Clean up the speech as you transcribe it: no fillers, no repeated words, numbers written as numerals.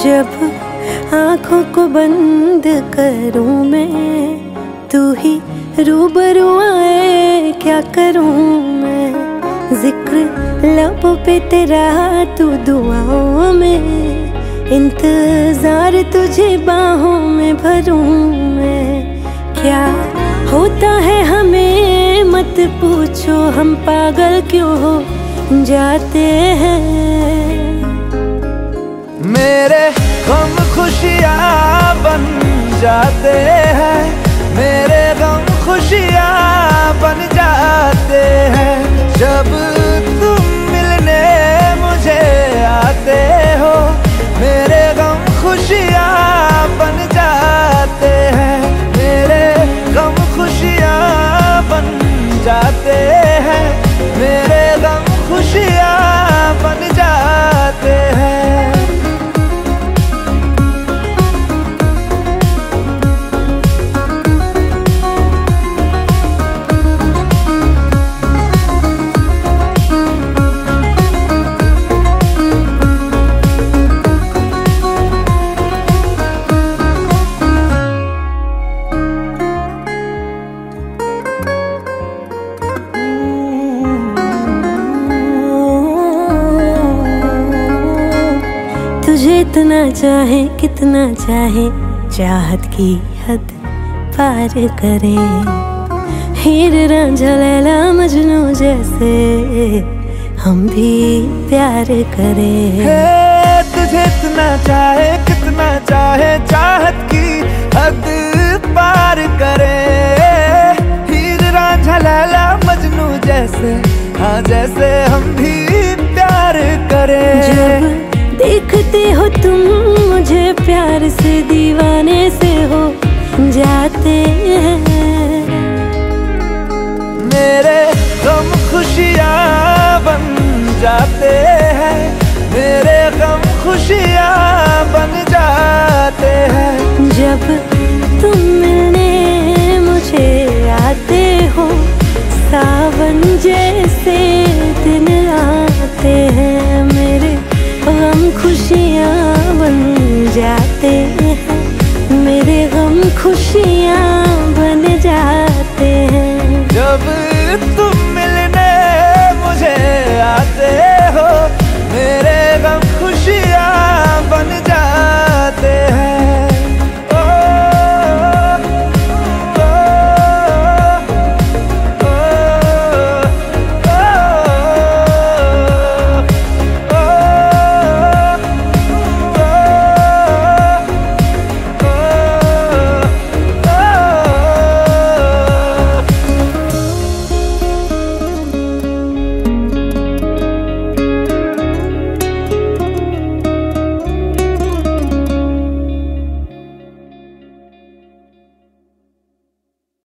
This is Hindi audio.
जब आँखों को बंद करूं मैं, तू ही रूबरू आए क्या करूं मैं। जिक्र लबों पे तेरा, तू दुआओं में, इंतजार तुझे बाहों में भरूं मैं। क्या होता है हमें मत पूछो, हम पागल क्यों हो जाते हैं। मेरे गम खुशियाँ बन जाते हैं, मेरे गम खुशियाँ बन जाते हैं। जब तुम मिलने मुझे आते हो, मेरे गम खुशियाँ बन जाते हैं, मेरे गम खुशियाँ बन जाते हैं, मेरे गम खुशियाँ बन जाते हैं। तुझे इतना चाहे कितना चाहे, चाहत की हद पार करे। हीर रांझा लैला मजनू जैसे हम भी प्यार करें। तुझे इतना चाहे कितना चाहे, चाहत की हद पार करे। हीर रांझा लैला मजनू जैसे, हाँ जैसे हम भी प्यार करें। जब देखते हो तुम मुझे प्यार से, दीवाने से हो जाते हैं। मेरे गम खुशियाँ बन जाते हैं, मेरे गम खुशियाँ बन जाते हैं। जब तुम मिलने मुझे आते हो, सावन जैसे दिन आते हैं। मेरे गम खुशियाँ बन जाते हैं, मेरे गम खुशियाँ बन जाते हैं। जब तुम